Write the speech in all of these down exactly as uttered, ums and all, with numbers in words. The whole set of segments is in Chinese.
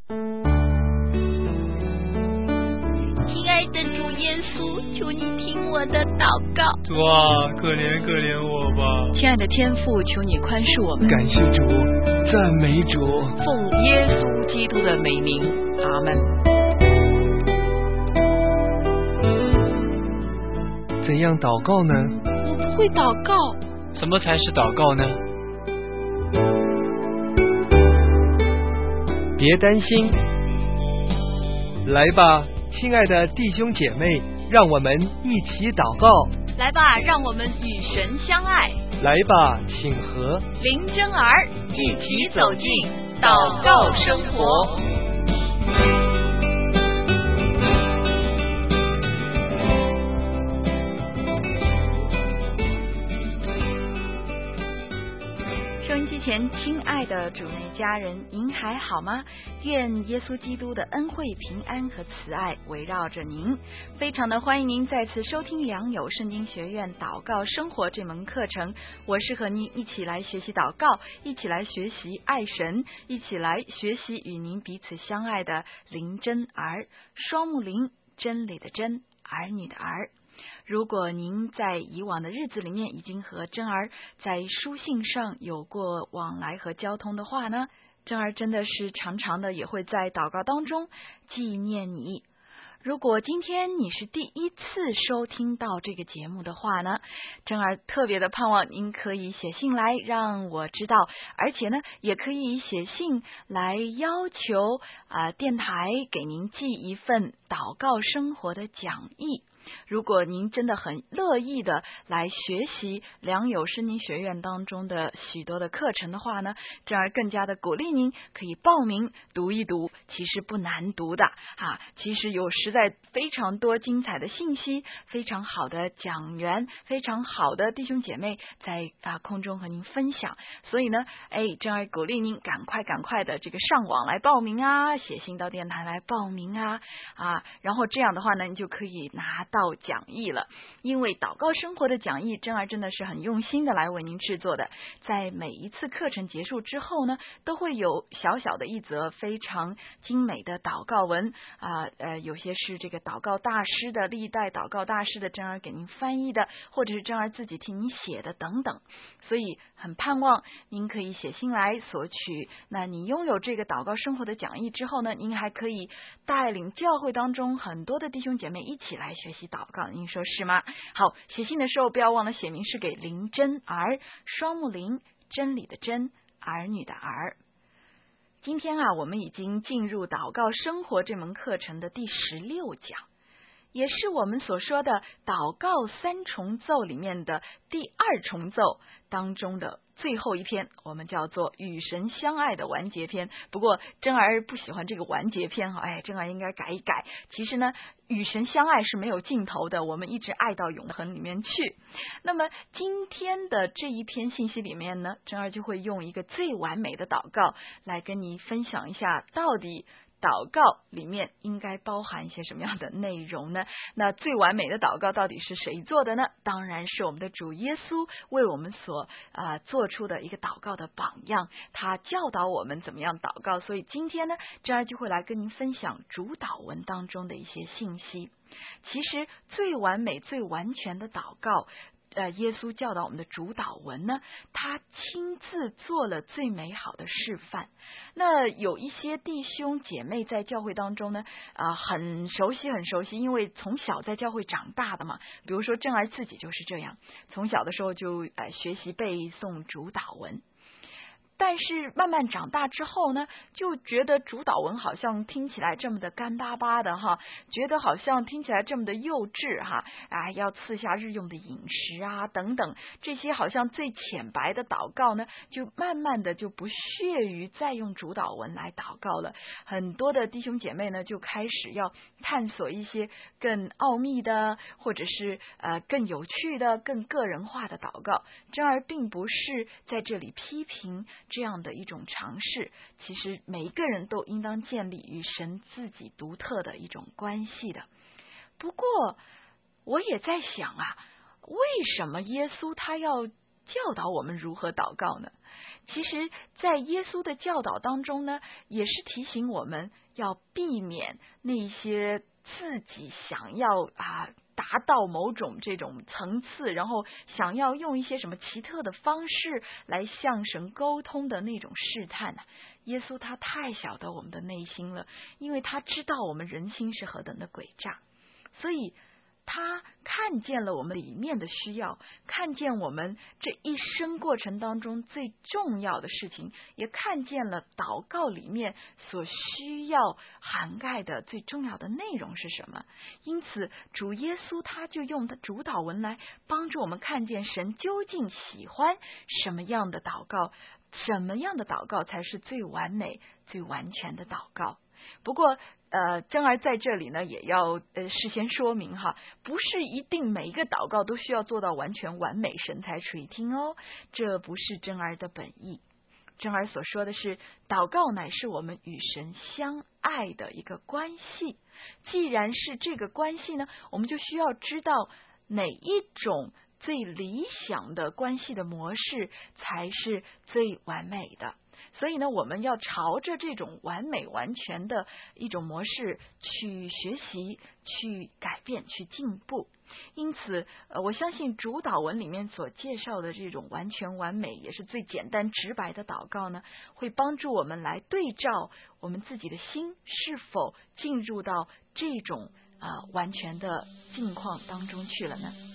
亲爱的主耶稣，求你听我的祷告。 主啊，可怜可怜我吧。 亲爱的天父，求你宽恕我们。 感谢主，赞美主。 奉耶稣基督的美名，阿们。 怎样祷告呢？ 我不会祷告。 什么才是祷告呢？别担心，来吧，亲爱的弟兄姐妹，让我们一起祷告。 来吧，让我们与神相爱。 来吧，请和林真儿一起走进祷告生活。 收音机前，亲爱的主内家人，您还好吗？愿耶稣基督的恩惠、平安和慈爱围绕着您。非常的欢迎您再次收听良友圣经学院祷告生活这门课程。我是和您一起来学习祷告，一起来学习爱神，一起来学习与您彼此相爱的林真儿，双木林，真理的真，儿女的儿。如果您在以往的日子里面已经和真儿在书信上有过往来和交通的话呢，真儿真的是常常的也会在祷告当中纪念你。如果今天你是第一次收听到这个节目的话呢，真儿特别的盼望您可以写信来让我知道，而且呢也可以写信来要求啊、呃、电台给您寄一份祷告生活的讲义。如果您真的很乐意的来学习良友圣经学院当中的许多的课程的话呢，这样更加的鼓励您可以报名读一读，其实不难读的啊，其实有实在非常多精彩的信息，非常好的讲员，非常好的弟兄姐妹在啊空中和您分享，所以呢，哎，这样鼓励您赶快赶快的这个上网来报名啊，写信到电台来报名啊啊，然后这样的话呢，你就可以拿到讲义了。因为祷告生活的讲义，真儿真的是很用心的来为您制作的，在每一次课程结束之后呢，都会有小小的一则非常精美的祷告文啊、呃，呃，有些是这个祷告大师的历代祷告大师的真儿给您翻译的，或者是真儿自己替您写的等等，所以很盼望您可以写信来索取。那你拥有这个祷告生活的讲义之后呢，您还可以带领教会当中很多的弟兄姐妹一起来学习祷告，您说是吗？好，写信的时候不要忘了写明是给林真儿，双木林，真理的真，儿女的儿。今天啊，我们已经进入祷告生活这门课程的第十六讲，也是我们所说的祷告三重奏里面的第二重奏当中的最后一篇，我们叫做与神相爱的完结篇。不过真儿不喜欢这个完结篇，哎，真儿应该改一改。其实呢，与神相爱是没有尽头的，我们一直爱到永恒里面去。那么今天的这一篇信息里面呢，真儿就会用一个最完美的祷告来跟你分享一下，到底祷告里面应该包含一些什么样的内容呢？那最完美的祷告到底是谁做的呢？当然是我们的主耶稣为我们所啊、呃、做出的一个祷告的榜样，他教导我们怎么样祷告。所以今天呢，这样就会来跟您分享主祷文当中的一些信息。其实最完美、最完全的祷告，呃，耶稣教导我们的主祷文呢，他亲自做了最美好的示范。那有一些弟兄姐妹在教会当中呢，啊、呃，很熟悉，很熟悉，因为从小在教会长大的嘛。比如说正儿自己就是这样，从小的时候就呃学习背诵主祷文。但是慢慢长大之后呢，就觉得主祷文好像听起来这么的干巴巴的哈，觉得好像听起来这么的幼稚哈，啊，要赐下日用的饮食啊等等，这些好像最浅白的祷告呢，就慢慢的就不屑于再用主祷文来祷告了。很多的弟兄姐妹呢，就开始要探索一些更奥秘的，或者是呃更有趣的、更个人化的祷告。真而并不是在这里批评这样的一种尝试，其实每一个人都应当建立与神自己独特的一种关系的。不过我也在想啊，为什么耶稣他要教导我们如何祷告呢？ 其实在耶稣的教导当中呢，也是提醒我们要避免那些自己想要啊达到某种这种层次，然后想要用一些什么奇特的方式来向神沟通的那种试探。耶稣他太晓得我们的内心了，因为他知道我们人心是何等的诡诈，所以他看见了我们里面的需要，看见我们这一生过程当中最重要的事情，也看见了祷告里面所需要涵盖的最重要的内容是什么。因此主耶稣他就用的主祷文来帮助我们看见神究竟喜欢什么样的祷告，什么样的祷告才是最完美最完全的祷告。不过呃，珍儿在这里呢也要呃事先说明哈，不是一定每一个祷告都需要做到完全完美神才垂听哦，这不是珍儿的本意。珍儿所说的是，祷告乃是我们与神相爱的一个关系，既然是这个关系呢，我们就需要知道哪一种最理想的关系的模式才是最完美的。所以呢，我们要朝着这种完美完全的一种模式去学习，去改变，去进步。因此呃，我相信主祷文里面所介绍的这种完全完美也是最简单直白的祷告呢，会帮助我们来对照我们自己的心是否进入到这种啊、呃、完全的境况当中去了呢。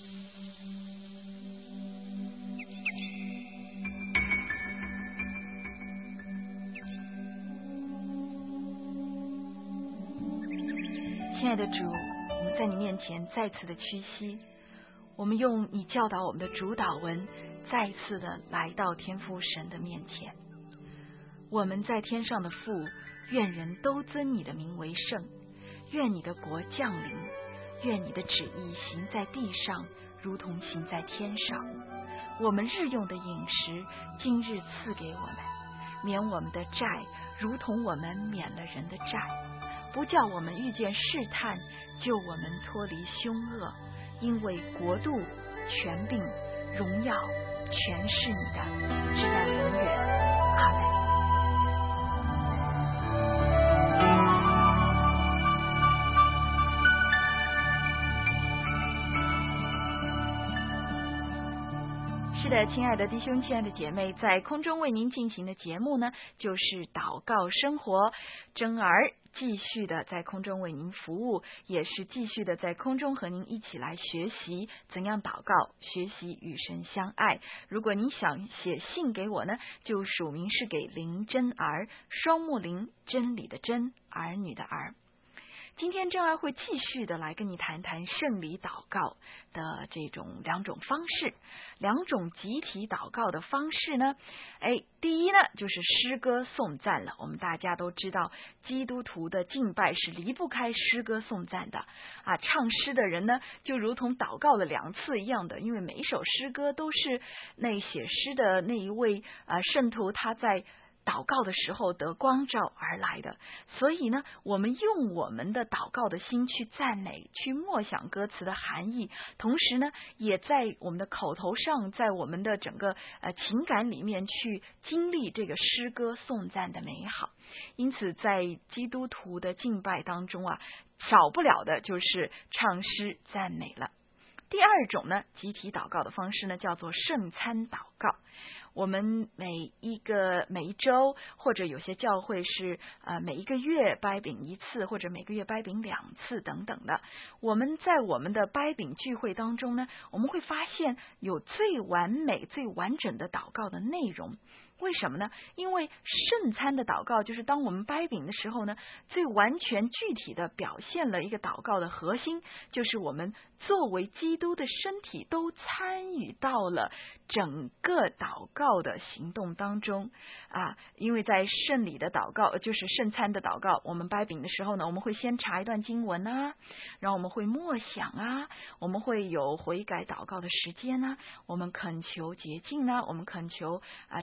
亲爱的主，我们在你面前再次的屈膝，我们用你教导我们的主祷文再次的来到天父神的面前。我们在天上的父，愿人都尊你的名为圣，愿你的国降临，愿你的旨意行在地上如同行在天上。我们日用的饮食今日赐给我们，免我们的债如同我们免了人的债，不叫我们遇见试探，救我们脱离凶恶，因为国度、权柄、荣耀全是你的，直到永远。阿们。是的，亲爱的弟兄亲爱的姐妹，在空中为您进行的节目呢，就是祷告生活。珍儿继续的在空中为您服务，也是继续的在空中和您一起来学习怎样祷告，学习与神相爱。如果您想写信给我呢，就署名是给林珍儿，双木林，真理的真，儿女的儿。今天珍儿会继续的来跟你谈谈圣礼祷告的这种两种方式，两种集体祷告的方式呢，哎，第一呢就是诗歌颂赞了。我们大家都知道，基督徒的敬拜是离不开诗歌颂赞的啊，唱诗的人呢就如同祷告了两次一样的，因为每一首诗歌都是那写诗的那一位啊圣徒他在祷告的时候得光照而来的，所以呢，我们用我们的祷告的心去赞美，去默想歌词的含义，同时呢，也在我们的口头上，在我们的整个呃情感里面去经历这个诗歌颂赞的美好。因此，在基督徒的敬拜当中啊，少不了的就是唱诗赞美了。第二种呢，集体祷告的方式呢，叫做圣餐祷告。我们每一个每一周，或者有些教会是呃每一个月掰饼一次，或者每个月掰饼两次等等的。我们在我们的掰饼聚会当中呢，我们会发现有最完美、最完整的祷告的内容。为什么呢？因为圣餐的祷告就是当我们掰饼的时候呢，最完全具体的表现了一个祷告的核心，就是我们作为基督的身体都参与到了整个祷告的行动当中啊。因为在圣礼的祷告，就是圣餐的祷告，我们掰饼的时候呢，我们会先查一段经文啊，然后我们会默想啊，我们会有悔改祷告的时间啊，我们恳求洁净啊，我们恳求啊这个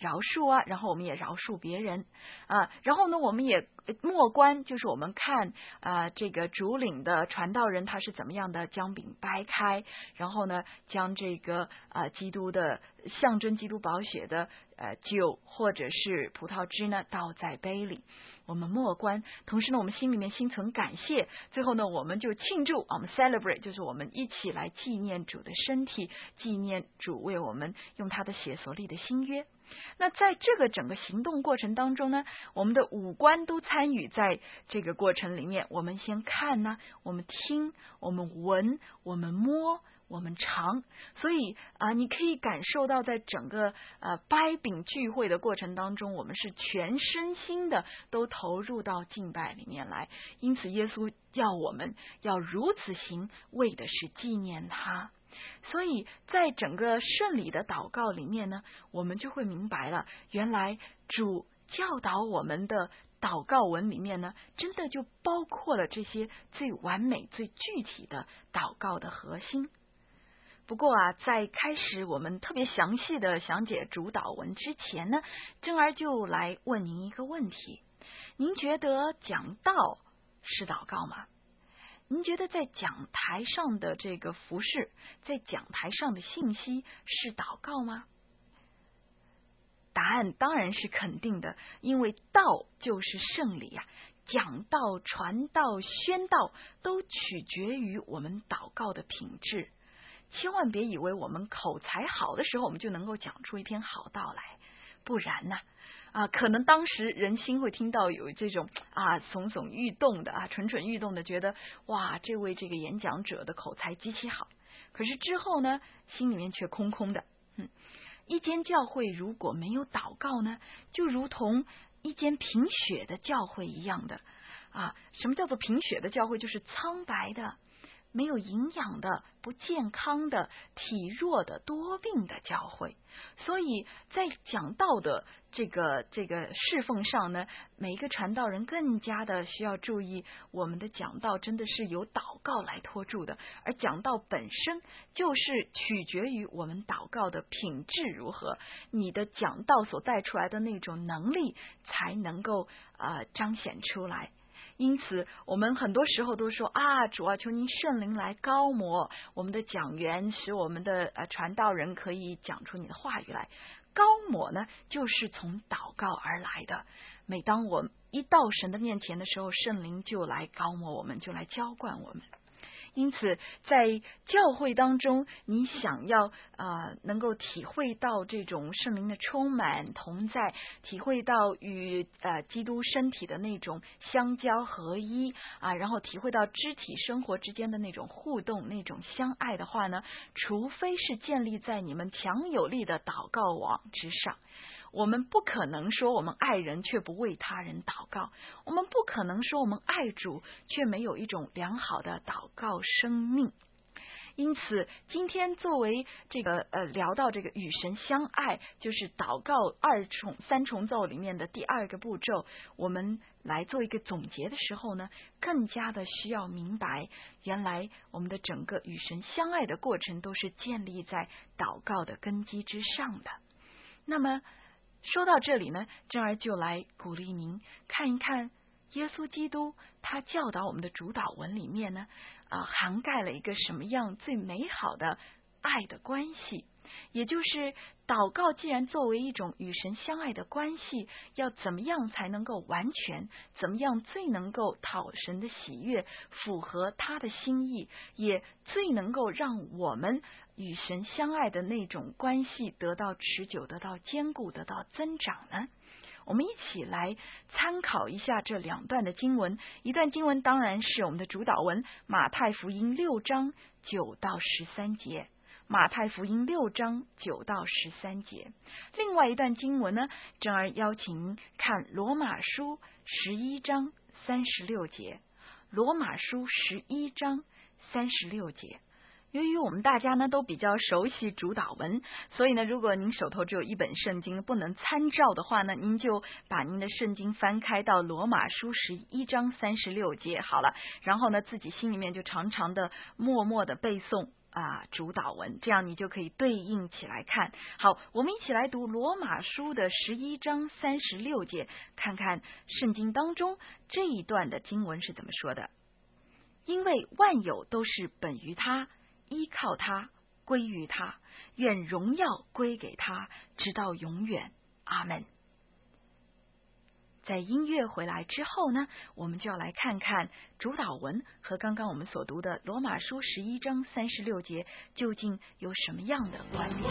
饶恕啊，然后我们也饶恕别人啊，然后呢，我们也默观，就是我们看啊，这个主领的传道人他是怎么样的将饼掰开，然后呢，将这个啊基督的象征基督宝血的呃酒或者是葡萄汁呢倒在杯里，我们默观，同时呢，我们心里面心存感谢，最后呢，我们就庆祝，我们 celebrate， 就是我们一起来纪念主的身体，纪念主为我们用他的血所立的新约。那在这个整个行动过程当中呢，我们的五官都参与在这个过程里面。我们先看呢，我们听，我们闻，我们摸，我们尝。所以啊、呃，你可以感受到，在整个呃掰饼聚会的过程当中，我们是全身心的都投入到敬拜里面来。因此，耶稣要我们要如此行，为的是纪念他。所以在整个圣礼的祷告里面呢，我们就会明白了，原来主教导我们的祷告文里面呢，真的就包括了这些最完美最具体的祷告的核心。不过啊，在开始我们特别详细的详解主祷文之前呢，珍儿就来问您一个问题，您觉得讲道是祷告吗？您觉得在讲台上的这个服事，在讲台上的信息是祷告吗？答案当然是肯定的，因为道就是圣礼啊，讲道、传道、宣道都取决于我们祷告的品质。千万别以为我们口才好的时候，我们就能够讲出一篇好道来，不然呢、啊，啊，可能当时人心会听到有这种啊耸耸欲动的啊蠢蠢欲动的，觉得哇，这位这个演讲者的口才极其好。可是之后呢，心里面却空空的。嗯，一间教会如果没有祷告呢，就如同一间贫血的教会一样的啊。什么叫做贫血的教会？就是苍白的、没有营养的、不健康的、体弱的、多病的教会。所以在讲道的这个这个侍奉上呢，每一个传道人更加的需要注意，我们的讲道真的是由祷告来托住的，而讲道本身就是取决于我们祷告的品质如何，你的讲道所带出来的那种能力才能够呃彰显出来。因此我们很多时候都说啊，主啊，求您圣灵来高摩我们的讲员，使我们的呃传道人可以讲出你的话语来。高摩呢，就是从祷告而来的。每当我一到神的面前的时候，圣灵就来高摩我们，就来浇灌我们。因此在教会当中，你想要呃能够体会到这种圣灵的充满同在，体会到与呃基督身体的那种相交合一啊，然后体会到肢体生活之间的那种互动，那种相爱的话呢，除非是建立在你们强有力的祷告网之上。我们不可能说我们爱人却不为他人祷告，我们不可能说我们爱主却没有一种良好的祷告生命。因此今天作为这个呃聊到这个与神相爱，就是祷告二重三重奏里面的第二个步骤，我们来做一个总结的时候呢，更加的需要明白，原来我们的整个与神相爱的过程都是建立在祷告的根基之上的。那么说到这里呢，珍儿就来鼓励您看一看耶稣基督他教导我们的主祷文里面呢，啊、呃，涵盖了一个什么样最美好的爱的关系。也就是祷告既然作为一种与神相爱的关系，要怎么样才能够完全，怎么样最能够讨神的喜悦，符合他的心意，也最能够让我们与神相爱的那种关系得到持久，得到坚固，得到增长呢？我们一起来参考一下这两段的经文。一段经文当然是我们的主祷文，马太福音六章九到十三节。马太福音六章九到十三节。另外一段经文呢，珍儿邀请看罗马书十一章三十六节。罗马书十一章三十六节。由于我们大家呢都比较熟悉主祷文，所以呢，如果您手头只有一本圣经不能参照的话呢，您就把您的圣经翻开到罗马书十一章三十六节好了，然后呢自己心里面就常常的默默的背诵啊主导文，这样你就可以对应起来看。好，我们一起来读罗马书的十一章三十六节，看看圣经当中这一段的经文是怎么说的。因为万有都是本于他，依靠他，归于他，愿荣耀归给他，直到永远。阿们。在音乐回来之后呢，我们就要来看看主导文和刚刚我们所读的罗马书十一章三十六节究竟有什么样的关联。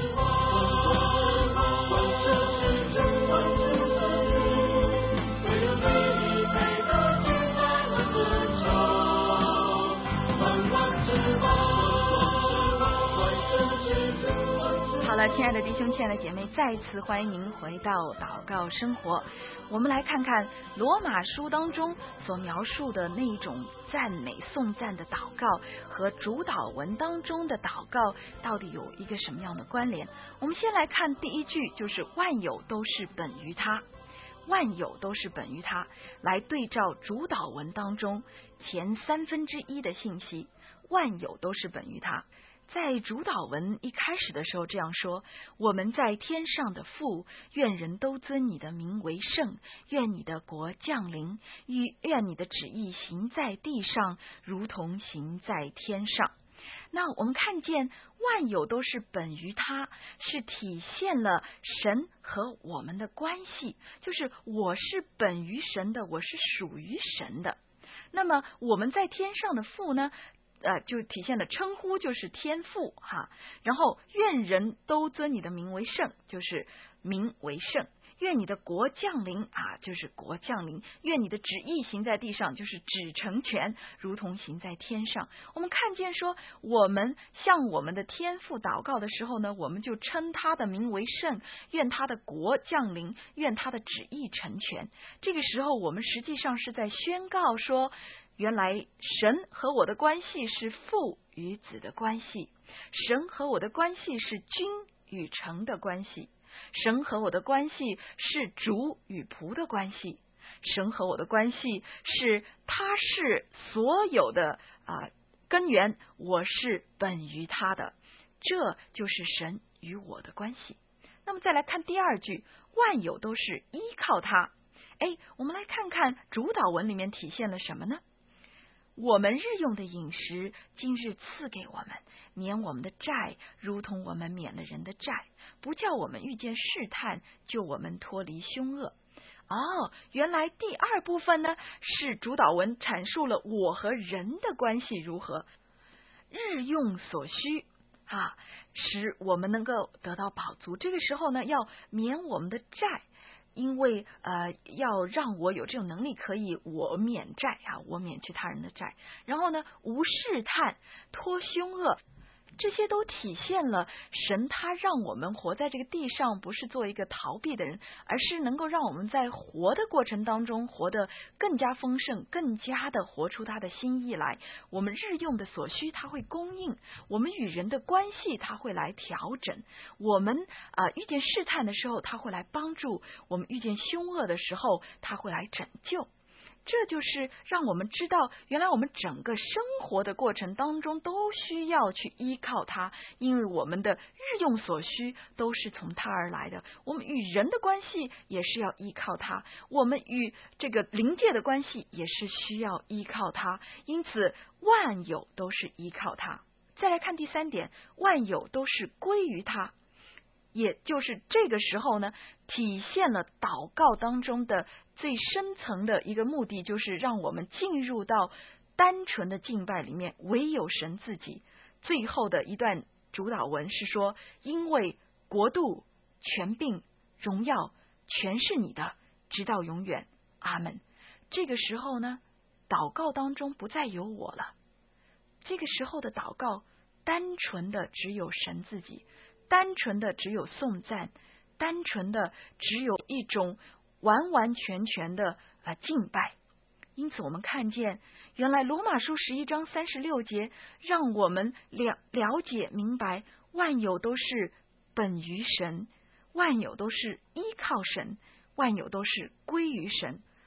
好了，亲爱的弟兄亲爱的姐妹，再次欢迎您回到祷告生活。我们来看看罗马书当中所描述的那一种赞美颂赞的祷告和主导文当中的祷告到底有一个什么样的关联。我们先来看第一句，就是万有都是本于他，万有都是本于他，来对照主导文当中前三分之一的信息，万有都是本于他。在主导文一开始的时候这样说，我们在天上的父，愿人都尊你的名为圣，愿你的国降临，愿你的旨意行在地上，如同行在天上。那我们看见万有都是本于他，是体现了神和我们的关系，就是我是本于神的，我是属于神的。那么我们在天上的父呢，呃，就体现了称呼，就是天父哈。然后愿人都尊你的名为圣，就是名为圣。愿你的国降临啊，就是国降临。愿你的旨意行在地上，就是旨成全，如同行在天上。我们看见说，我们向我们的天父祷告的时候呢，我们就称他的名为圣，愿他的国降临，愿他的旨意成全。这个时候，我们实际上是在宣告说，原来神和我的关系是父与子的关系，神和我的关系是君与臣的关系，神和我的关系是主与仆的关系，神和我的关系是他是所有的啊、呃、根源，我是本于他的，这就是神与我的关系。那么再来看第二句，万有都是依靠他。哎，我们来看看主导文里面体现了什么呢？我们日用的饮食今日赐给我们，免我们的债，如同我们免了人的债，不叫我们遇见试探，救我们脱离凶恶。哦，原来第二部分呢，是主导文阐述了我和人的关系如何，日用所需啊，使我们能够得到饱足。这个时候呢，要免我们的债，因为呃，要让我有这种能力，可以我免债啊，我免去他人的债。然后呢，无试探，脱凶恶，这些都体现了神他让我们活在这个地上，不是做一个逃避的人，而是能够让我们在活的过程当中活得更加丰盛，更加的活出他的心意来。我们日用的所需他会供应，我们与人的关系他会来调整，我们啊、呃、遇见试探的时候他会来帮助，我们遇见凶恶的时候他会来拯救。这就是让我们知道，原来我们整个生活的过程当中都需要去依靠他，因为我们的日用所需都是从他而来的。我们与人的关系也是要依靠他，我们与这个灵界的关系也是需要依靠他，因此万有都是依靠他。再来看第三点，万有都是归于他，也就是这个时候呢，体现了祷告当中的最深层的一个目的，就是让我们进入到单纯的敬拜里面，唯有神自己。最后的一段主导文是说，因为国度、权柄、荣耀全是你的，直到永远。阿们。这个时候呢，祷告当中不再有我了，这个时候的祷告单纯的只有神自己，单纯的只有颂赞，单纯的只有一种完完全全的啊敬拜。因此我们看见，原来罗马书十一章三十六节让我们了了解明白，万有都是本于神，万有都是依靠神，万有都是归于神。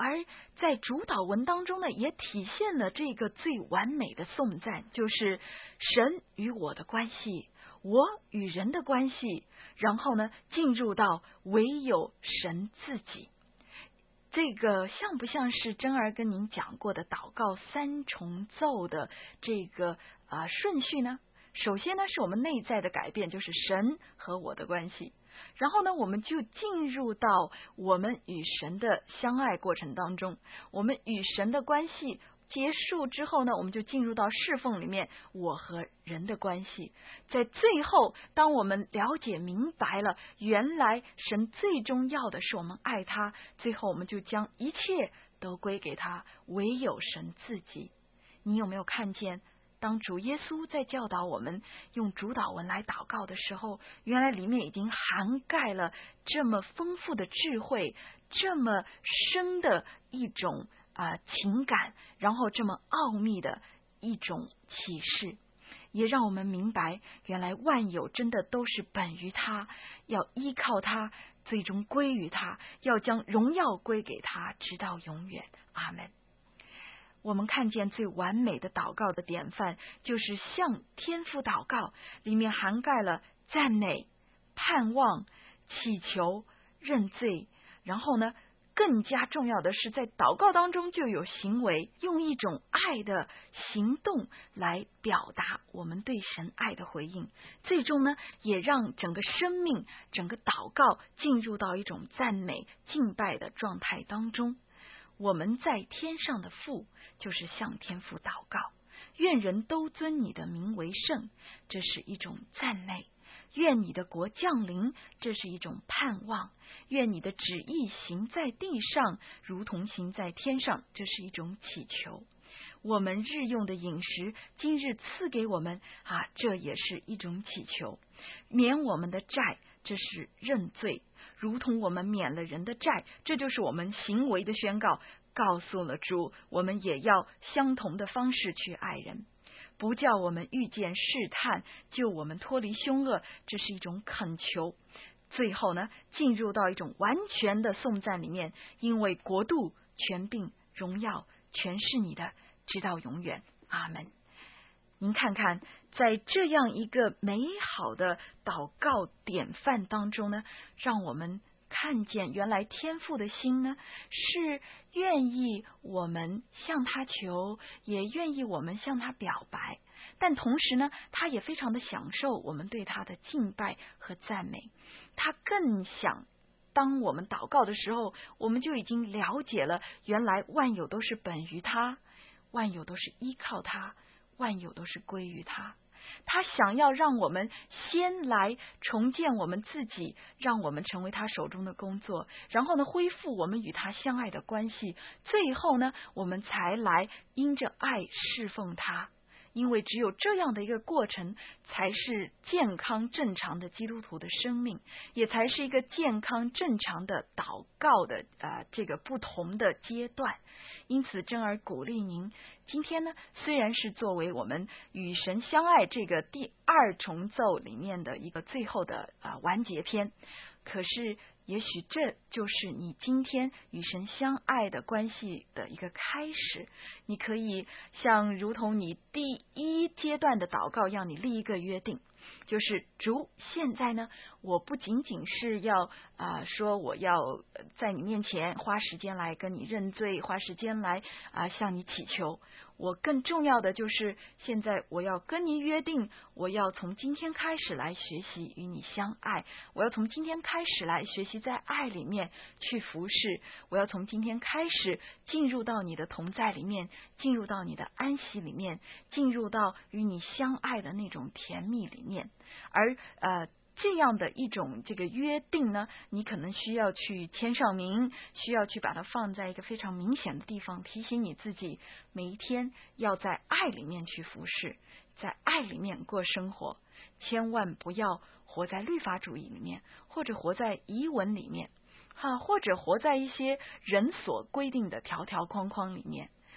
而在主祷文当中呢，也体现了这个最完美的颂赞，就是神与我的关系，我与人的关系，然后呢，进入到唯有神自己。这个像不像是珍儿跟您讲过的祷告三重奏的这个啊、呃、顺序呢？首先呢，是我们内在的改变，就是神和我的关系。然后呢，我们就进入到我们与神的相爱过程当中，我们与神的关系结束之后呢，我们就进入到侍奉里面，我和人的关系。在最后，当我们了解明白了原来神最终要的是我们爱他，最后我们就将一切都归给他，唯有神自己。你有没有看见，当主耶稣在教导我们用主祷文来祷告的时候，原来里面已经涵盖了这么丰富的智慧，这么深的一种啊、呃、情感，然后这么奥秘的一种启示，也让我们明白，原来万有真的都是本于他，要依靠他，最终归于他，要将荣耀归给他，直到永远。阿们。我们看见最完美的祷告的典范，就是向天父祷告，里面涵盖了赞美、盼望、祈求、认罪，然后呢，更加重要的是在祷告当中就有行为，用一种爱的行动来表达我们对神爱的回应，最终呢，也让整个生命、整个祷告进入到一种赞美、敬拜的状态当中。我们在天上的父，就是向天父祷告，愿人都尊你的名为圣，这是一种赞美；愿你的国降临，这是一种盼望；愿你的旨意行在地上，如同行在天上，这是一种祈求。我们日用的饮食，今日赐给我们啊，这也是一种祈求。免我们的债，这是认罪，如同我们免了人的债，这就是我们行为的宣告，告诉了主，我们也要相同的方式去爱人。不叫我们遇见试探，救我们脱离凶恶，这是一种恳求。最后呢，进入到一种完全的颂赞里面，因为国度、权柄、荣耀全是你的，直到永远。阿们。您看看，在这样一个美好的祷告典范当中呢，让我们看见原来天父的心呢，是愿意我们向他求，也愿意我们向他表白，但同时呢，他也非常的享受我们对他的敬拜和赞美。他更想当我们祷告的时候，我们就已经了解了原来万有都是本于他，万有都是依靠他，万有都是归于他。他想要让我们先来重建我们自己，让我们成为他手中的工作，然后呢，恢复我们与他相爱的关系，最后呢，我们才来因着爱侍奉他。因为只有这样的一个过程，才是健康正常的基督徒的生命，也才是一个健康正常的祷告的呃这个不同的阶段。因此珍儿鼓励您，今天呢，虽然是作为我们与神相爱这个第二重奏里面的一个最后的啊、呃、完结篇，可是也许这就是你今天与神相爱的关系的一个开始。你可以像如同你第一阶段的祷告，让你立一个约定，就是主，现在呢，我不仅仅是要啊、呃、说我要在你面前花时间来跟你认罪，花时间来啊、呃、向你祈求，我更重要的就是现在我要跟你约定，我要从今天开始来学习与你相爱，我要从今天开始来学习在爱里面去服侍，我要从今天开始进入到你的同在里面，进入到你的安息里面，进入到与你相爱的那种甜蜜里面。而呃这样的一种这个约定呢，你可能需要去签上名，需要去把它放在一个非常明显的地方，提醒你自己每一天要在爱里面去服侍，在爱里面过生活，千万不要活在律法主义里面，或者活在仪文里面，哈，或者活在一些人所规定的条条框框里面。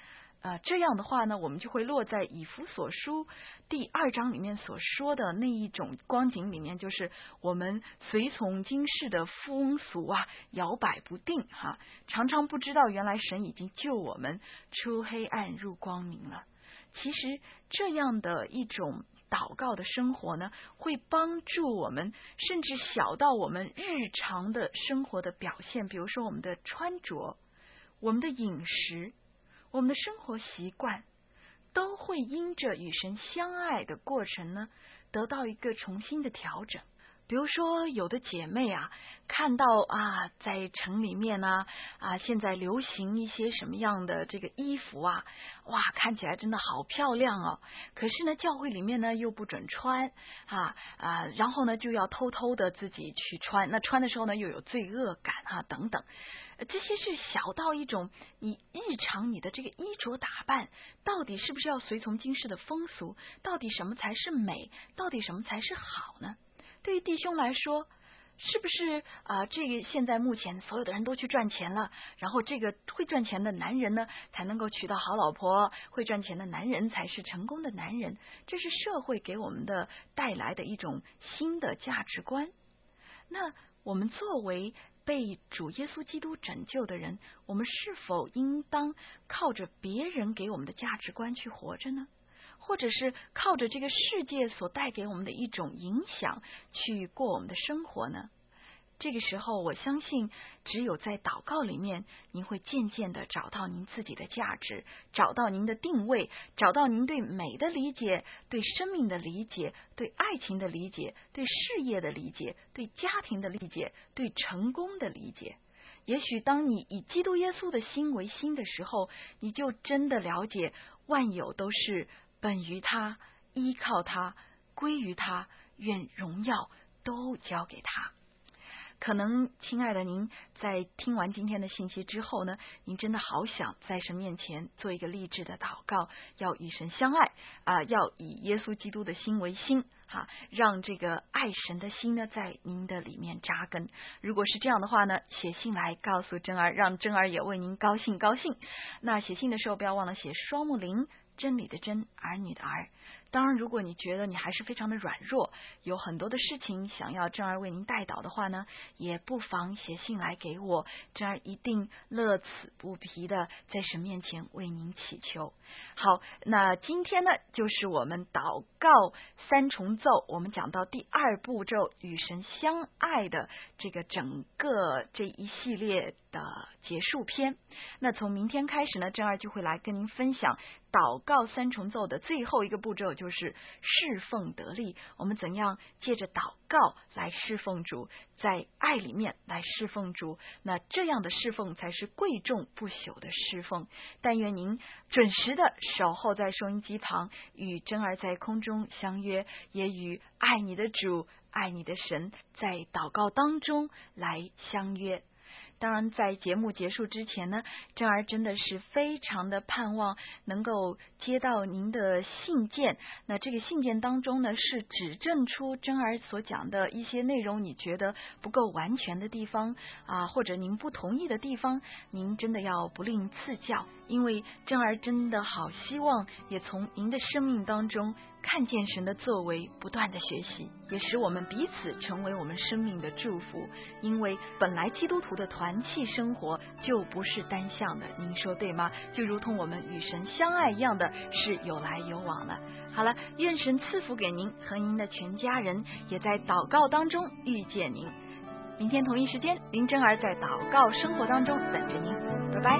呃，这样的话呢，我们就会落在以弗所书第二章里面所说的那一种光景里面，就是我们随从今世的风俗啊，摇摆不定哈、啊，常常不知道原来神已经救我们出黑暗入光明了。其实这样的一种祷告的生活呢，会帮助我们，甚至小到我们日常的生活的表现，比如说我们的穿着、我们的饮食、我们的生活习惯，都会因着与神相爱的过程呢，得到一个重新的调整。比如说有的姐妹啊，看到啊在城里面呢 啊, 啊现在流行一些什么样的这个衣服啊，哇看起来真的好漂亮哦，可是呢教会里面呢又不准穿啊啊，然后呢就要偷偷的自己去穿，那穿的时候呢又有罪恶感啊等等，这些是小到一种你日常你的这个衣着打扮到底是不是要随从今世的风俗，到底什么才是美，到底什么才是好呢？对于弟兄来说，是不是啊、呃？这个现在目前所有的人都去赚钱了，然后这个会赚钱的男人呢，才能够娶到好老婆，会赚钱的男人才是成功的男人，这是社会给我们的带来的一种新的价值观。那我们作为被主耶稣基督拯救的人，我们是否应当靠着别人给我们的价值观去活着呢？或者是靠着这个世界所带给我们的一种影响去过我们的生活呢？这个时候我相信只有在祷告里面，您会渐渐的找到您自己的价值，找到您的定位，找到您对美的理解，对生命的理解，对爱情的理解，对事业的理解，对家庭的理解，对成功的理解。也许当你以基督耶稣的心为心的时候，你就真的了解万有都是本于他，依靠他，归于他，愿荣耀都交给他。可能亲爱的您在听完今天的信息之后呢，您真的好想在神面前做一个励志的祷告，要与神相爱啊、呃，要以耶稣基督的心为心哈、啊，让这个爱神的心呢在您的里面扎根。如果是这样的话呢，写信来告诉真儿，让真儿也为您高兴高兴。那写信的时候不要忘了写双木林，真理的真，儿女的儿。当然如果你觉得你还是非常的软弱，有很多的事情想要真儿为您代祷的话呢，也不妨写信来给我，真儿一定乐此不疲的在神面前为您祈求。好，那今天呢就是我们祷告三重奏，我们讲到第二步骤与神相爱的这个整个这一系列的结束篇。那从明天开始呢，真儿就会来跟您分享祷告三重奏的最后一个步骤，就是侍奉得力。我们怎样借着祷告来侍奉主，在爱里面来侍奉主，那这样的侍奉才是贵重不朽的侍奉。但愿您准时的守候在收音机旁，与真儿在空中相约，也与爱你的主、爱你的神在祷告当中来相约。当然在节目结束之前呢，真儿真的是非常的盼望能够接到您的信件。那这个信件当中呢，是指正出真儿所讲的一些内容你觉得不够完全的地方啊，或者您不同意的地方，您真的要不吝赐教，因为真儿真的好希望也从您的生命当中看见神的作为，不断的学习，也使我们彼此成为我们生命的祝福。因为本来基督徒的团契生活就不是单向的，您说对吗？就如同我们与神相爱一样的，是有来有往的。好了，愿神赐福给您和您的全家人，也在祷告当中遇见您。明天同一时间，林真儿在祷告生活当中等着您，拜拜。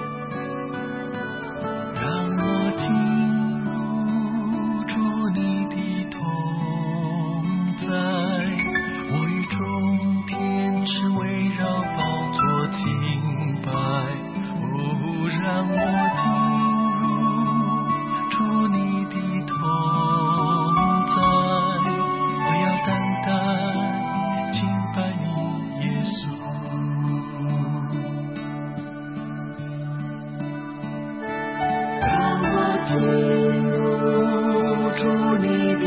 让我进入主你的同在，我与众天使围绕宝座敬拜。哦，让我进入主你的同在，我要单单敬拜你耶稣。让我进入主你的